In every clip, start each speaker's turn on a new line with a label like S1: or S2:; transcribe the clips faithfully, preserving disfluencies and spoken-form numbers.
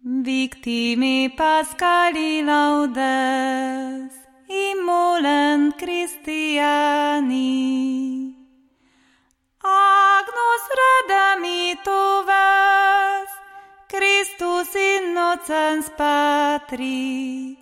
S1: Victime Pascali laudes, immolent Christiani, Agnus redempitoves, Christus innocens Patri,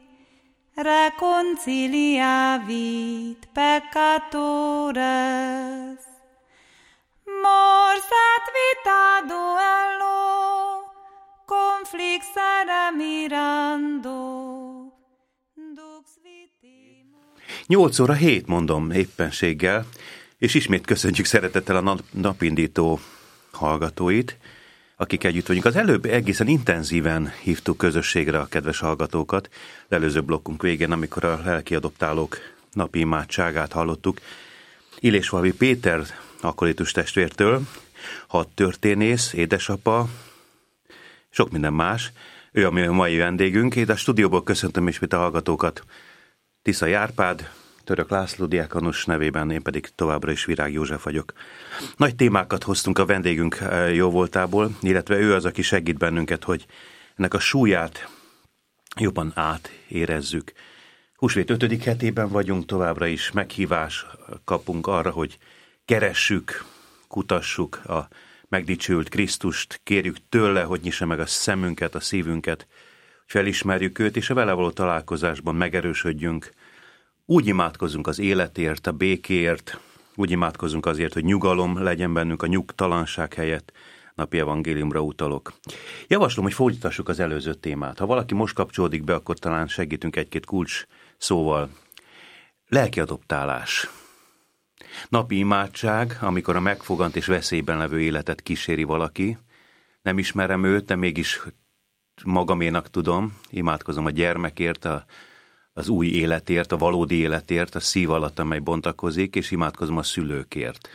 S1: reconciliavit peccatores, mors et vita duello, conflix mirando, dux vitimo.
S2: nyolc óra hét, mondom éppenséggel, és ismét köszöntjük szeretettel a nap, napindító hallgatóit, akik együtt vagyunk. Az előbb egészen intenzíven hívtuk közösségre a kedves hallgatókat, az előző blokkunk végén, amikor a lelki adoptálók napi imádságát hallottuk. Illésfalvi Péter akolitus testvértől, hat történész, édesapa, sok minden más. Ő a mai vendégünk. Én a stúdióból köszöntöm ismét a hallgatókat. Tiszai Árpád, Török László diákonus nevében, én pedig továbbra is Virág József vagyok. Nagy témákat hoztunk a vendégünk jóvoltából, illetve ő az, aki segít bennünket, hogy ennek a súlyát jobban átérezzük. Húsvét ötödik hetében vagyunk, továbbra is meghívás kapunk arra, hogy keressük, kutassuk a megdicsült Krisztust, kérjük tőle, hogy nyissa meg a szemünket, a szívünket, hogy felismerjük őt, és a vele való találkozásban megerősödjünk. Úgy imádkozunk az életért, a békéért, úgy imádkozunk azért, hogy nyugalom legyen bennünk, a nyugtalanság helyett. Napi evangéliumra utalok. Javaslom, hogy fordítassuk az előző témát. Ha valaki most kapcsolódik be, akkor talán segítünk egy-két kulcs szóval. Lelki adoptálás. Napi imádság, amikor a megfogant és veszélyben levő életet kíséri valaki. Nem ismerem őt, de mégis magaménak tudom. Imádkozom a gyermekért, a, az új életért, a valódi életért, a szív alatt, amely bontakozik, és imádkozom a szülőkért.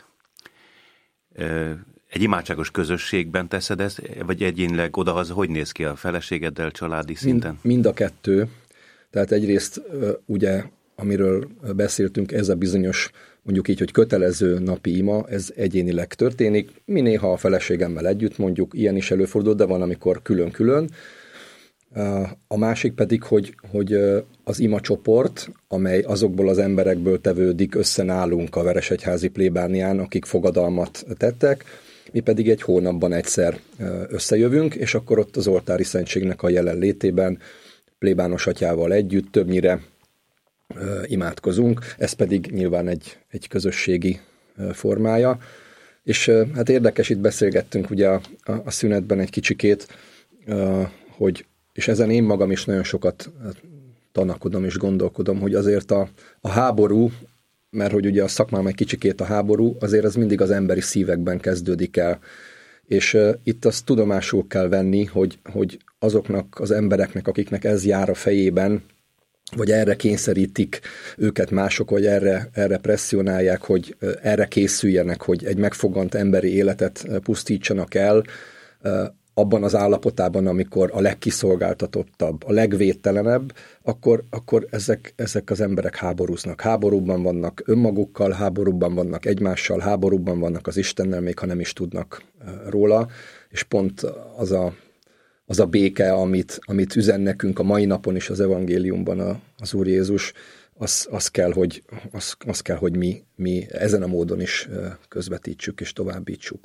S2: Egy imádságos közösségben teszed ezt, vagy egyénileg odahaza, hogy néz ki a feleségeddel családi szinten?
S3: Mind, mind a kettő. Tehát egyrészt ugye, amiről beszéltünk, ez a bizonyos, mondjuk így, hogy kötelező napi ima, ez egyénileg történik. Mi néha a feleségemmel együtt mondjuk, ilyen is előfordul, de van, amikor külön-külön. A másik pedig, hogy, hogy az ima csoport, amely azokból az emberekből tevődik össze nálunk a Veresegyházi plébánián, akik fogadalmat tettek, mi pedig egy hónapban egyszer összejövünk, és akkor ott az oltári szentségnek a jelenlétében plébános atyával együtt többnyire imádkozunk, ez pedig nyilván egy, egy közösségi formája. És hát érdekes, itt beszélgettünk ugye a, a, a szünetben egy kicsikét, hogy, és ezen én magam is nagyon sokat tanakodom és gondolkodom, hogy azért a, a háború, mert hogy ugye a szakmám egy kicsikét a háború, azért az mindig az emberi szívekben kezdődik el. És uh, itt azt tudomásul kell venni, hogy, hogy azoknak az embereknek, akiknek ez jár a fejében, vagy erre kényszerítik őket mások, vagy erre, erre presszionálják, hogy uh, erre készüljenek, hogy egy megfogant emberi életet uh, pusztítsanak el, uh, abban az állapotában, amikor a legkiszolgáltatottabb, a legvédtelenebb, akkor, akkor ezek, ezek az emberek háborúznak. Háborúban vannak önmagukkal, háborúban vannak egymással, háborúban vannak az Istennel, még ha nem is tudnak róla, és pont az a, az a béke, amit, amit üzen nekünk a mai napon is az evangéliumban a, az Úr Jézus, az, az kell, hogy, az, az kell, hogy mi, mi ezen a módon is közvetítsük és továbbítsuk.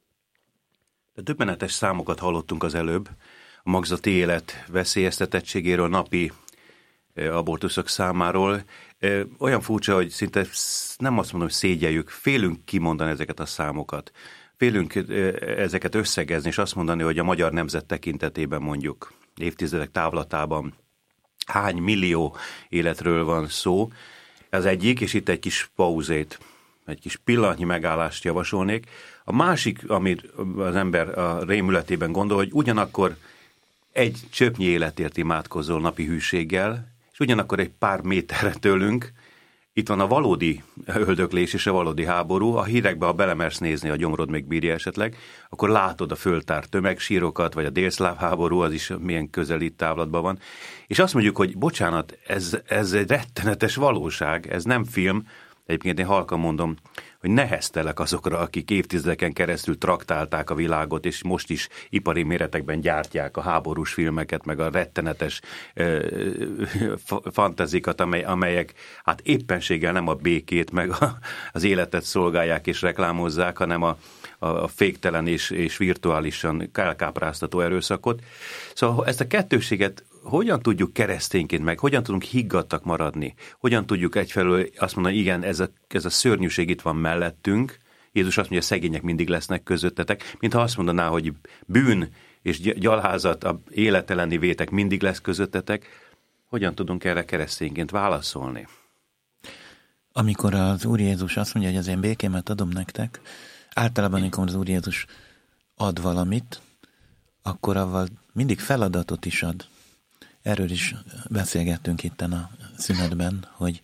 S2: De döbbenetes számokat hallottunk az előbb, a magzati élet veszélyeztetettségéről, napi abortuszok számáról. Olyan furcsa, hogy szinte nem azt mondom, hogy szégyeljük, félünk kimondani ezeket a számokat. Félünk ezeket összegezni, és azt mondani, hogy a magyar nemzet tekintetében mondjuk évtizedek távlatában hány millió életről van szó. Ez egyik, és itt egy kis pauzét, egy kis pillanatnyi megállást javasolnék. A másik, amit az ember a rémületében gondol, hogy ugyanakkor egy csöpnyi életért imádkozol napi hűséggel, és ugyanakkor egy pár méterre tőlünk itt van a valódi öldöklés és a valódi háború. A hírekbe, ha belemersz nézni, a gyomrod még bírja esetleg, akkor látod a föltárt tömegsírokat, vagy a délszláv háború, az is milyen közeli távlatban van. És azt mondjuk, hogy bocsánat, ez, ez egy rettenetes valóság, ez nem film. Egyébként én halkan mondom, hogy neheztelek azokra, akik évtizedeken keresztül traktálták a világot, és most is ipari méretekben gyártják a háborús filmeket, meg a rettenetes ö, fantazikat, amely, amelyek hát éppenséggel nem a békét, meg a, az életet szolgálják és reklámozzák, hanem a, a, a féktelen és, és virtuálisan elkápráztató erőszakot. Szóval ezt a kettőséget hogyan tudjuk keresztényként meg, hogyan tudunk higgadtak maradni, hogyan tudjuk egyfelől azt mondani, igen, ez a, ez a szörnyűség itt van mellettünk, Jézus azt mondja, szegények mindig lesznek közöttetek, mintha azt mondaná, hogy bűn és gyalázat, a életeleni vétek mindig lesz közöttetek, hogyan tudunk erre keresztényként válaszolni?
S4: Amikor az Úr Jézus azt mondja, hogy az én békémet adom nektek, általában, amikor az Úr Jézus ad valamit, akkor avval mindig feladatot is ad. Erről is beszélgettünk itten a szünetben, hogy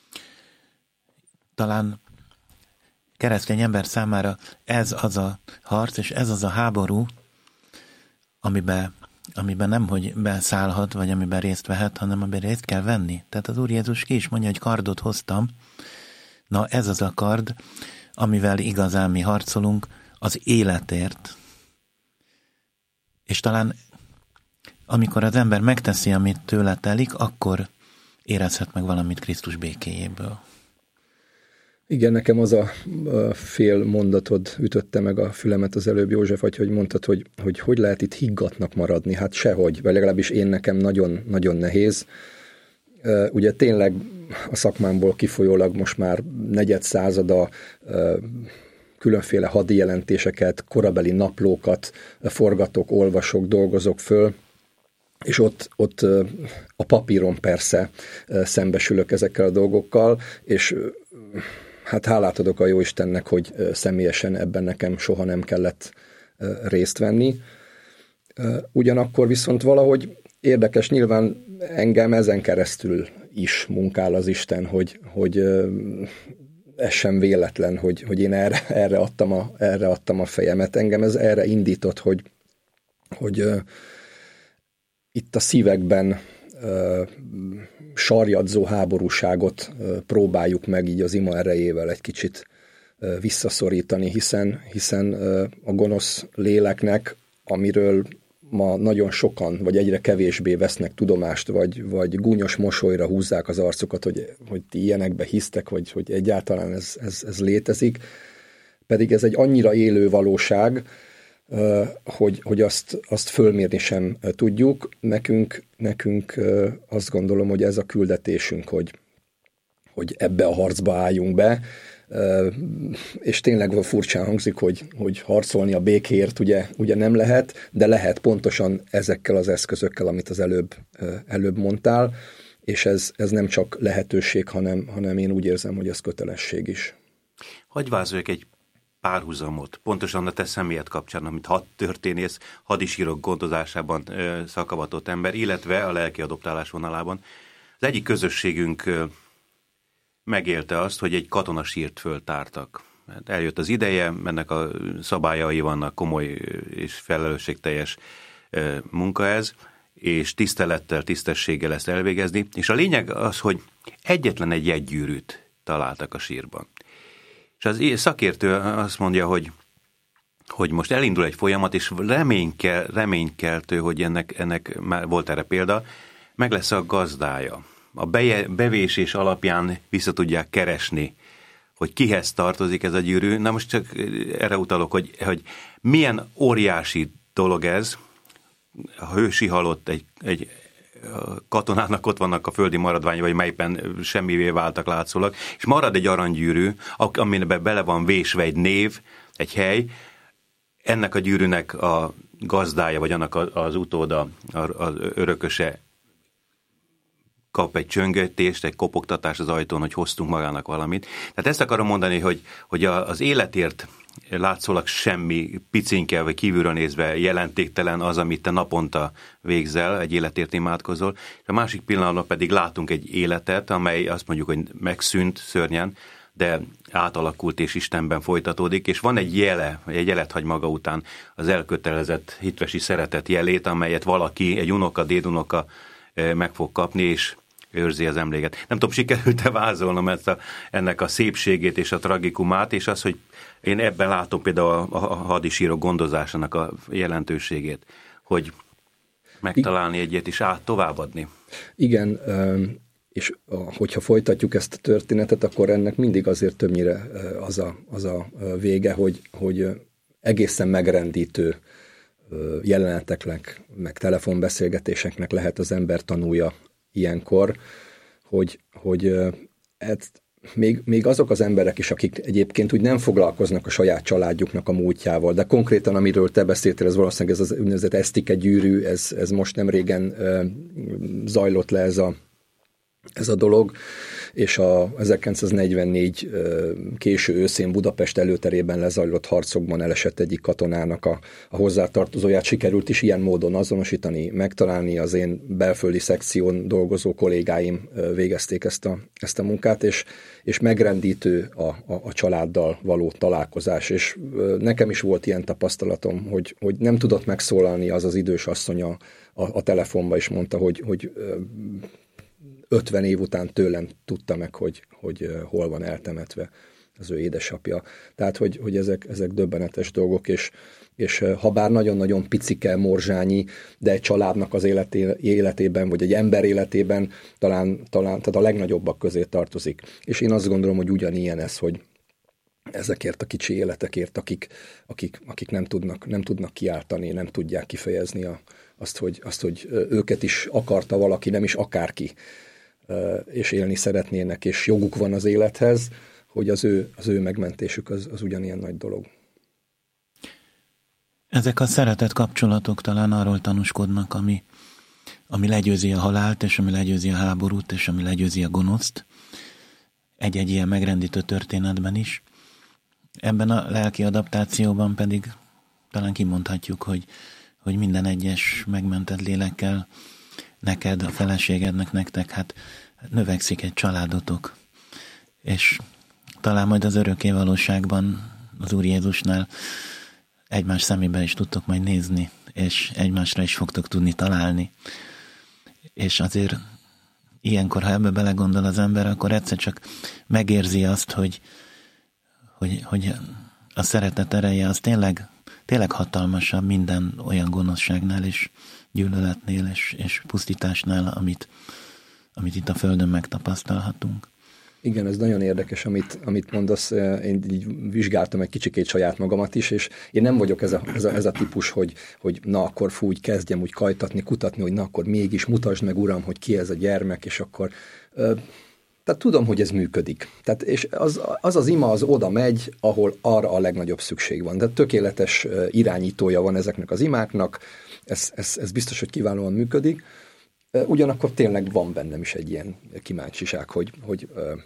S4: talán keresztény ember számára ez az a harc, és ez az a háború, amiben, amiben nem, hogy beszállhat, vagy amiben részt vehet, hanem amiben részt kell venni. Tehát az Úr Jézus ki is mondja, hogy kardot hoztam. Na, ez az a kard, amivel igazán mi harcolunk, az életért. És talán amikor az ember megteszi, amit tőle telik, akkor érezhet meg valamit Krisztus békéjéből.
S3: Igen, nekem az a, a fél mondatod ütötte meg a fülemet az előbb, József, vagy hogy mondtad, hogy, hogy hogy lehet itt higgatnak maradni. Hát sehogy, vagy legalábbis én nekem nagyon, nagyon nehéz. Ugye tényleg a szakmámból kifolyólag most már negyed százada különféle hadi jelentéseket, korabeli naplókat forgatok, olvasok, dolgozok föl, és ott, ott a papíron persze szembesülök ezekkel a dolgokkal, és hát hálát adok a Jóistennek, hogy személyesen ebben nekem soha nem kellett részt venni. Ugyanakkor viszont valahogy érdekes, nyilván engem ezen keresztül is munkál az Isten, hogy, hogy ez sem véletlen, hogy, hogy én erre, erre, adtam a, erre adtam a fejemet. Engem ez erre indított, hogy, hogy itt a szívekben uh, sarjadzó háborúságot uh, próbáljuk meg így az ima erejével egy kicsit uh, visszaszorítani, hiszen, hiszen uh, a gonosz léleknek, amiről ma nagyon sokan, vagy egyre kevésbé vesznek tudomást, vagy, vagy gúnyos mosolyra húzzák az arcukat, hogy, hogy ti ilyenekbe hisztek, vagy hogy egyáltalán ez, ez, ez létezik, pedig ez egy annyira élő valóság, hogy, hogy azt, azt fölmérni sem tudjuk. Nekünk, nekünk azt gondolom, hogy ez a küldetésünk, hogy, hogy ebbe a harcba álljunk be, és tényleg furcsán hangzik, hogy, hogy harcolni a békéért ugye, ugye nem lehet, de lehet pontosan ezekkel az eszközökkel, amit az előbb, előbb mondtál, és ez, ez nem csak lehetőség, hanem, hanem én úgy érzem, hogy ez kötelesség is.
S2: Hagy vázoljak egy párhuzamot, pontosan a te személyed kapcsán, amit hadtörténész, hadisírok gondozásában ö, szakavatott ember, illetve a lelki adoptálás vonalában. Az egyik közösségünk ö, megélte azt, hogy egy katonasírt föltártak. Eljött az ideje, ennek a szabályai vannak, komoly és felelősségteljes ö, munka ez, és tisztelettel, tisztességgel ezt elvégezni. És a lényeg az, hogy egyetlen egy jegygyűrűt találtak a sírban. És az szakértő azt mondja, hogy, hogy most elindul egy folyamat, és reménykel, reménykeltő, hogy ennek, ennek már volt erre példa, meg lesz a gazdája. A beje, bevésés alapján vissza tudják keresni, hogy kihez tartozik ez a gyűrű. Na most csak erre utalok, hogy, hogy milyen óriási dolog ez, a hősi halott egy, egy katonának ott vannak a földi maradványai, vagy melyben semmivé váltak látszólag, és marad egy aranygyűrű, amiben bele van vésve egy név, egy hely, ennek a gyűrűnek a gazdája, vagy annak az utóda, az örököse kap egy csöngetést, egy kopogtatás az ajtón, hogy hoztunk magának valamit. Tehát ezt akarom mondani, hogy, hogy az életért látszólag semmi, picinke, vagy kívülről nézve jelentéktelen az, amit te naponta végzel, egy életért imádkozol, és a másik pillanatban pedig látunk egy életet, amely azt mondjuk, hogy megszűnt szörnyen, de átalakult és Istenben folytatódik, és van egy jele, egy jelet hagy maga után az elkötelezett hitvesi szeretet jelét, amelyet valaki, egy unoka, dédunoka meg fog kapni, és őrzi az emléket. Nem tudom, sikerült-e vázolnom ezt a, ennek a szépségét és a tragikumát, és az, hogy én ebben látom például a, a hadisírok gondozásának a jelentőségét, hogy megtalálni egyet és át továbbadni.
S3: Igen, és hogyha folytatjuk ezt a történetet, akkor ennek mindig azért többnyire az a, az a vége, hogy, hogy egészen megrendítő jeleneteknek, meg telefonbeszélgetéseknek lehet az ember tanulja ilyenkor, hogy, hogy ezt Még, még azok az emberek is, akik egyébként úgy nem foglalkoznak a saját családjuknak a múltjával, de konkrétan, amiről te beszéltél, ez valószínűleg ez az úgynevezett esztike gyűrű, ez, ez most nem régen uh, zajlott le ez a, ez a dolog, és a ezerkilencszáznegyvennégy uh, késő őszén Budapest előterében lezajlott harcokban elesett egyik katonának a, a hozzátartozóját sikerült is ilyen módon azonosítani, megtalálni. Az én belföldi szekción dolgozó kollégáim uh, végezték ezt a, ezt a munkát, és, és megrendítő a, a, a családdal való találkozás, és uh, nekem is volt ilyen tapasztalatom, hogy, hogy nem tudott megszólalni az az idős asszony a, a, a telefonba, és mondta, hogy, hogy uh, ötven év után tőlem tudta meg, hogy, hogy hol van eltemetve az ő édesapja. Tehát, hogy, hogy ezek, ezek döbbenetes dolgok, és, és ha bár nagyon-nagyon picike, morzsányi, de egy családnak az életé, életében, vagy egy ember életében talán, talán tehát a legnagyobbak közé tartozik. És én azt gondolom, hogy ugyanilyen ez, hogy ezekért a kicsi életekért, akik, akik, akik nem, tudnak, nem tudnak kiáltani, nem tudják kifejezni a, azt, hogy, azt, hogy őket is akarta valaki, nem is akárki, és élni szeretnének, és joguk van az élethez, hogy az ő, az ő megmentésük az, az ugyanilyen nagy dolog.
S4: Ezek a szeretett kapcsolatok talán arról tanúskodnak, ami, ami legyőzi a halált, és ami legyőzi a háborút, és ami legyőzi a gonoszt. Egy-egy ilyen megrendítő történetben is. Ebben a lelki adaptációban pedig talán kimondhatjuk, hogy, hogy minden egyes megmentett lélekkel neked, a feleségednek, nektek, hát növekszik egy családotok. És talán majd az örökké valóságban az Úr Jézusnál egymás szemébe is tudtok majd nézni, és egymásra is fogtok tudni találni. És azért ilyenkor, ha ebbe belegondol az ember, akkor egyszer csak megérzi azt, hogy, hogy, hogy a szeretet ereje az tényleg, tényleg hatalmasabb minden olyan gonoszságnál és gyűlöletnél és, és pusztításnál, amit, amit itt a Földön megtapasztalhatunk.
S3: Igen, ez nagyon érdekes, amit, amit mondasz. Én így vizsgáltam egy kicsikét saját magamat is, és én nem vagyok ez a, ez a, ez a típus, hogy, hogy na akkor fú, úgy kezdjem úgy kajtatni, kutatni, hogy na akkor mégis mutasd meg, uram, hogy ki ez a gyermek, és akkor... Tehát tudom, hogy ez működik. Tehát, és az, az az ima az oda megy, ahol arra a legnagyobb szükség van. De tökéletes irányítója van ezeknek az imáknak, ez, ez, ez biztos, hogy kiválóan működik. Ugyanakkor tényleg van bennem is egy ilyen kíváncsiság, hogy, hogy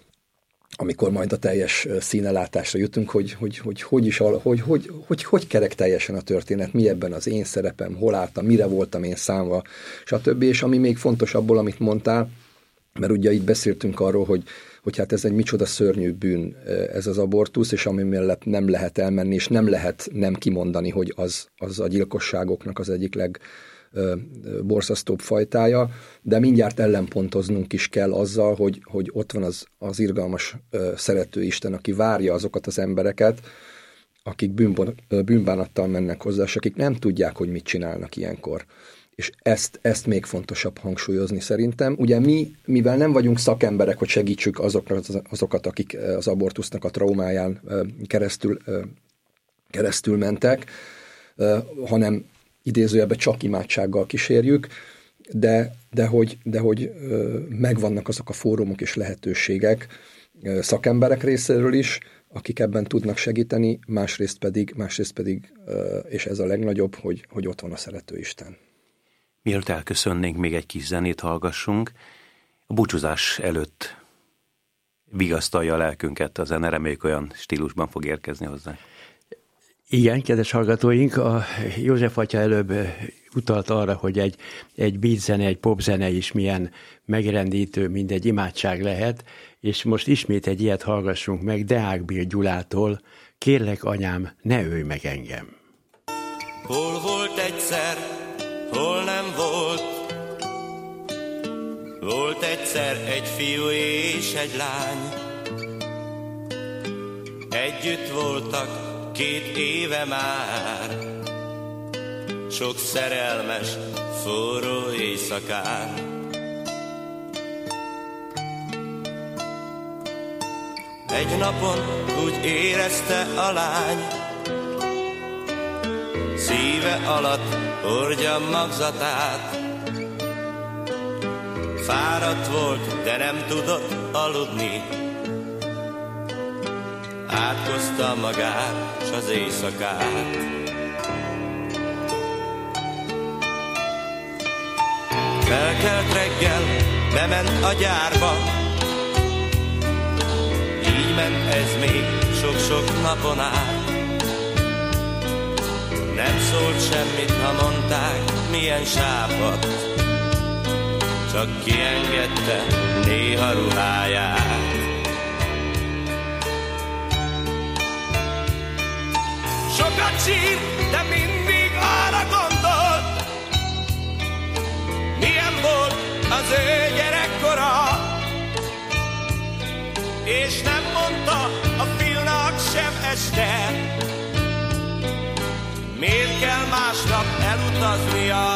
S3: amikor majd a teljes színelátásra jutunk, hogy hogy, hogy, hogy is, hogy, hogy, hogy, hogy, hogy kerek teljesen a történet, mi ebben az én szerepem, hol álltam, mire voltam én számva, stb. És ami még fontos abból, amit mondtál, mert ugye itt beszéltünk arról, hogy, hogy hát ez egy micsoda szörnyű bűn, ez az abortusz, és ami mellett nem lehet elmenni, és nem lehet nem kimondani, hogy az, az a gyilkosságoknak az egyik legborzasztóbb fajtája, de mindjárt ellenpontoznunk is kell azzal, hogy, hogy ott van az, az irgalmas szerető Isten, aki várja azokat az embereket, akik bűnbon, bűnbánattal mennek hozzá, és akik nem tudják, hogy mit csinálnak ilyenkor. És ezt, ezt még fontosabb hangsúlyozni szerintem. Ugye mi, mivel nem vagyunk szakemberek, hogy segítsük azokat, azokat akik az abortusznak a traumáján keresztül, keresztül mentek, hanem idézőjelben csak imádsággal kísérjük, de, de, hogy, de hogy megvannak azok a fórumok és lehetőségek szakemberek részéről is, akik ebben tudnak segíteni, másrészt pedig, másrészt pedig és ez a legnagyobb, hogy, hogy ott van a szerető Isten.
S2: Mielőtt elköszönnénk, még egy kis zenét hallgassunk. A búcsúzás előtt vigasztalja a lelkünket a zene, reméljük olyan stílusban fog érkezni hozzá.
S5: Igen, kedves hallgatóink, a József atya előbb utalt arra, hogy egy, egy beatzene, egy popzene is milyen megrendítő, mint egy imádság lehet, és most ismét egy ilyet hallgassunk meg Deák Bill Gyulától, Kérlek, anyám, ne ölj meg engem.
S6: Hol volt egyszer, hol nem volt, volt egyszer egy fiú és egy lány. Együtt voltak két éve már, sok szerelmes, forró éjszakán. Egy napon úgy érezte a lány, szíve alatt hordja magzatát. Fáradt volt, de nem tudott aludni, átkozta magát s az éjszakát. Felkelt reggel, bement a gyárba, így ment ez még sok-sok napon át. Nem szólt semmit, ha mondták, milyen sápadt, csak kiengedte néha ruháját. Sokat sír, de mindig arra gondolt, milyen volt az ő gyerekkora, és nem mondta a fiúnak sem este, miért kell másnap elutaznia.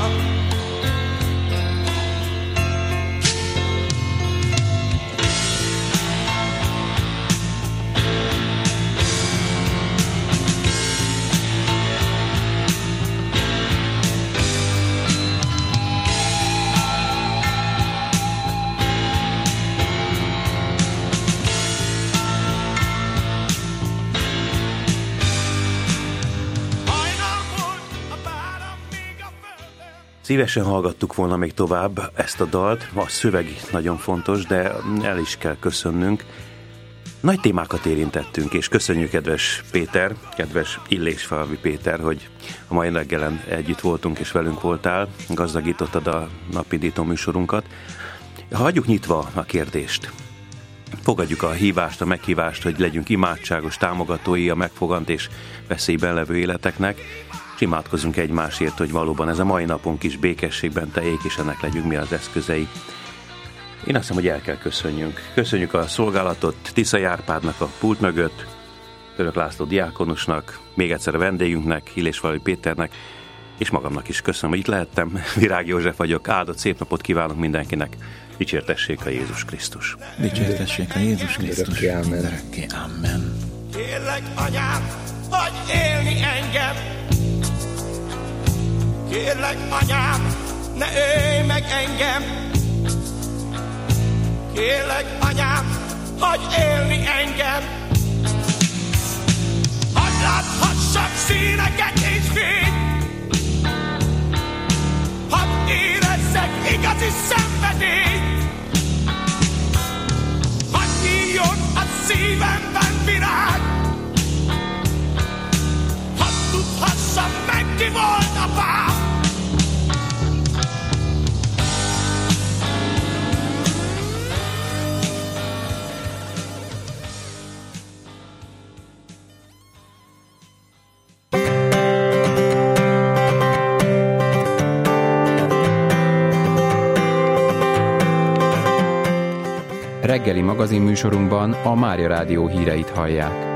S2: Szívesen hallgattuk volna még tovább ezt a dalt, a szöveg nagyon fontos, de el is kell köszönnünk. Nagy témákat érintettünk, és köszönjük, kedves Péter, kedves Illésfalvi Péter, hogy a mai reggelen együtt voltunk és velünk voltál, gazdagítottad a napindító műsorunkat. Hagyjuk nyitva a kérdést. Fogadjuk a hívást, a meghívást, hogy legyünk imádságos támogatói a megfogant és veszélyben levő életeknek, és imádkozunk egymásért, hogy valóban ez a mai napunk is békességben teljék, és ennek legyünk mi az eszközei. Én azt hiszem, hogy el kell köszönjünk. Köszönjük a szolgálatot Tiszai Árpádnak a pult mögött, Török László diákonusnak, még egyszer a vendégünknek, Illésfalvi Péternek, és magamnak is köszönöm, hogy itt lehettem. Virág József vagyok, áldott szép napot kívánok mindenkinek. Dicsértessék a Jézus Krisztus.
S4: Dicsértessék a Jézus Krisztus.
S3: Örökké,
S4: Amen.
S6: Kérlek, anyám, hagyj élni engem. Kérlek, anyám, ne ölj meg engem. Kérlek, anyám, hagyj élni engem. Hadd láthassak színeket és fényt. Hadd érezzek igazi szenvedélyt. Hadd nyíljon a szívemben virág. Hadd tudhassam meg, ki volt apám.
S7: Reggeli magazinműsorunkban a Mária Rádió híreit hallják.